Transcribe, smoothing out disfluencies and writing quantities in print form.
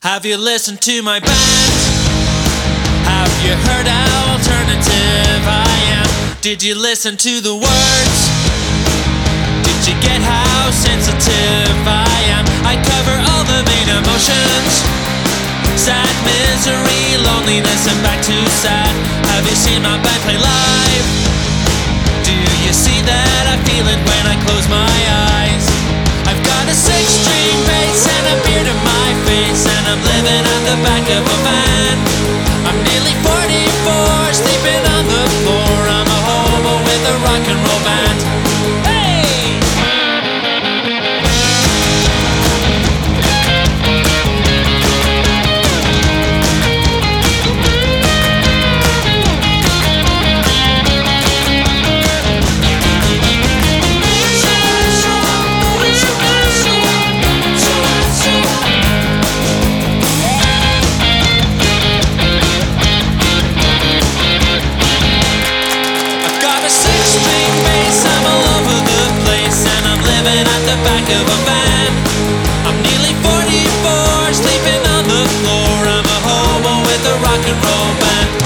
Have you listened to my band? Have you heard how alternative I am? Did you listen to the words? Did you get how sensitive I am? I cover all the main emotions: sad, misery, loneliness, and back to sad. Have you seen my band play live? Do you see that I feel it when I close my eyes? I've got a 6-string bass and a beard in my face, and I'm living at the back of a van. I'm nearly 44, sleeping on the floor. I'm a hobo with a rock and roll band. Hey! Back of a van. I'm nearly 44, sleeping on the floor. I'm a hobo with a rock and roll band.